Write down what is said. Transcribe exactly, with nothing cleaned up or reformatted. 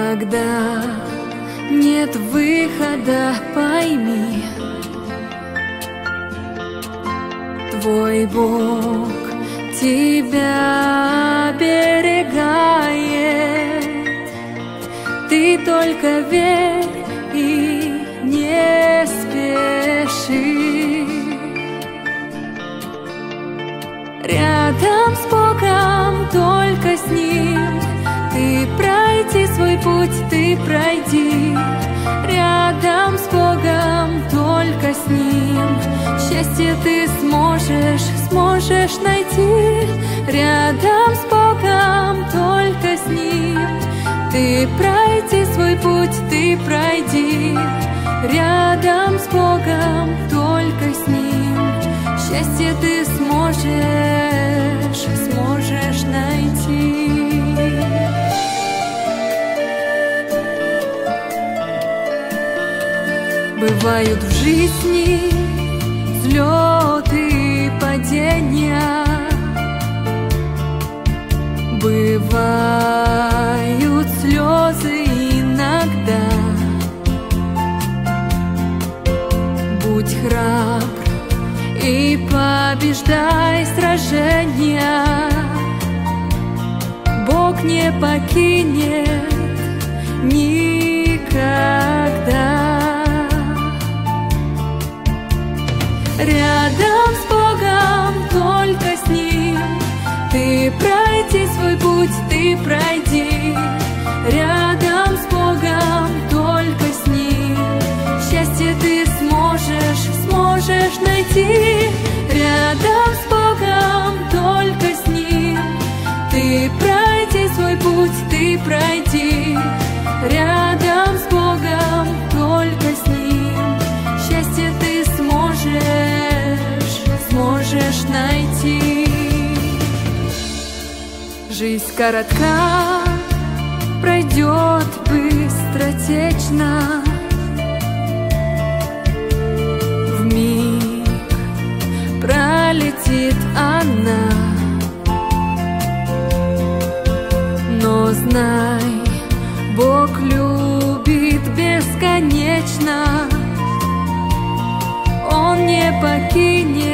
Когда нет выхода, пойми, твой Бог тебя оберегает. Ты только верь и не спеши. Рядом с Богом, только с Ним ты пройди свой путь, ты пройди. Рядом с Богом, только с Ним счастье ты сможешь, сможешь найти. Рядом с Богом, только с Ним ты пройди свой путь, ты пройди. Рядом с Богом, только с Ним счастье ты сможешь, сможешь найти. Бывают в жизни взлеты и падения, бывают слезы иногда. Будь храбр и побеждай сражения. Бог не покинет никогда. Рядом с Богом, только с Ним ты пройди свой путь, ты пройди. Рядом с Богом, только с Ним счастье ты сможешь, сможешь найти. Рядом с Богом, только с Ним ты пройди свой путь, ты пройди. Рядом с Богом, только с Ним счастье ты сможешь, сможешь найти. Жизнь коротка, пройдет быстротечно. Вмиг пролетит она. Но знай, Бог любит бесконечно. Он не покинет